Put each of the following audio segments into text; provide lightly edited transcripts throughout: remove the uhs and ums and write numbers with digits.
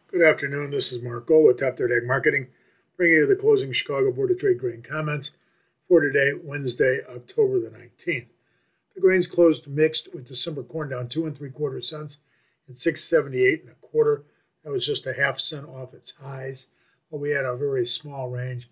Good afternoon. This is Mark Gold with Top Third Ag Marketing, bringing you the closing Chicago Board of Trade grain comments for today, Wednesday, October the 19th. The grains closed mixed with December corn down 2 3/4 cents at 6.78 1/4. That was just a half cent off its highs, but we had a very small range,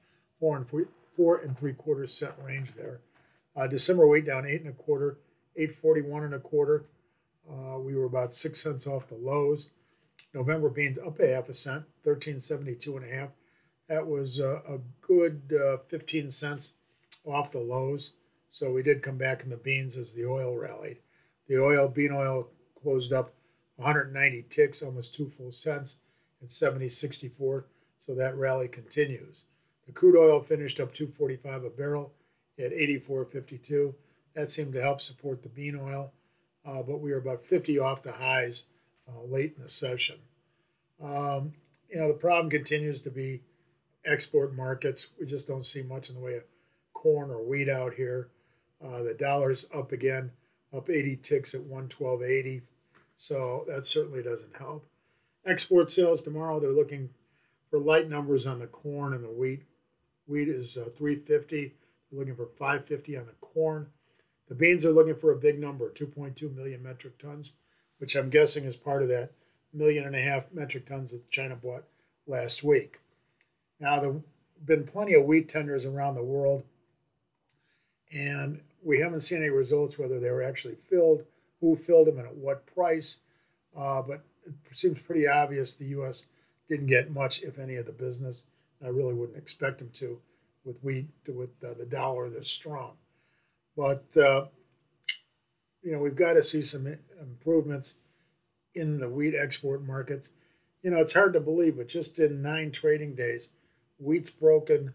4 3/4 cent range there. December wheat down 8 1/4, 8.41 1/4. We were about 6 cents off the lows. November beans up a half a cent, 13.72 1/2. That was a good 15 cents off the lows. So we did come back in the beans as the oil rallied. Bean oil closed up 190 ticks, almost 2 full cents at 70.64. So that rally continues. The crude oil finished up 245 a barrel at 84.52. That seemed to help support the bean oil, but we were about 50 off the highs late in the session. The problem continues to be export markets. We just don't see much in the way of corn or wheat out here. The dollar's up again, up 80 ticks at 112.80. So that certainly doesn't help. Export sales tomorrow, they're looking for light numbers on the corn and the wheat. Wheat is 350. They're looking for 550 on the corn. The beans are looking for a big number, 2.2 million metric tons, which I'm guessing is part of that 1.5 million metric tons that China bought last week. Now, there have been plenty of wheat tenders around the world, and we haven't seen any results whether they were actually filled, who filled them, and at what price. But it seems pretty obvious the U.S. didn't get much, if any, of the business. I really wouldn't expect them to with wheat, with the dollar this strong. But, we've got to see some improvements in the wheat export markets. It's hard to believe, but just in 9 trading days, wheat's broken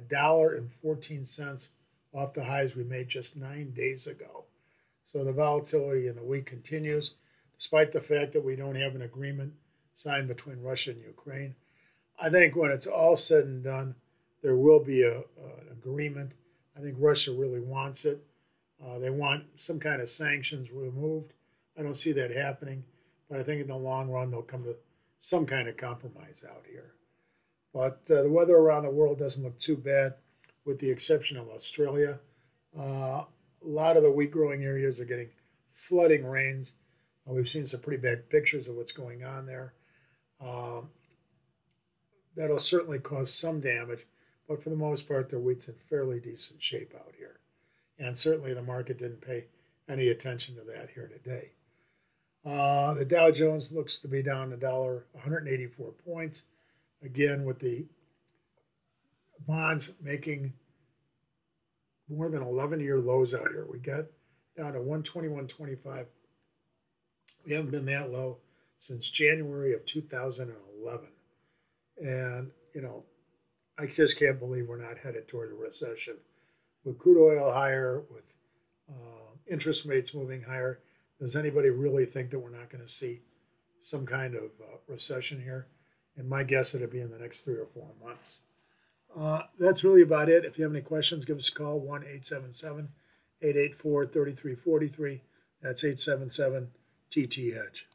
$1.14 off the highs we made just 9 days ago. So the volatility in the wheat continues, despite the fact that we don't have an agreement signed between Russia and Ukraine. I think when it's all said and done, there will be an agreement. I think Russia really wants it. They want some kind of sanctions removed. I don't see that happening, but I think in the long run they'll come to some kind of compromise out here. But the weather around the world doesn't look too bad, with the exception of Australia. A lot of the wheat growing areas are getting flooding rains. We've seen some pretty bad pictures of what's going on there. That'll certainly cause some damage, but for the most part, the wheat's in fairly decent shape out here. And certainly the market didn't pay any attention to that here today. The Dow Jones looks to be down $184 points. Again, with the bonds making more than 11-year lows out here. We got down to 121.25. We haven't been that low since January of 2011. And, I just can't believe we're not headed toward a recession. With crude oil higher, with interest rates moving higher, does anybody really think that we're not going to see some kind of recession here? And my guess it'll be in the next 3 or 4 months. That's really about it. If you have any questions, give us a call, 1-877-884-3343. That's 877-TT-HEDGE.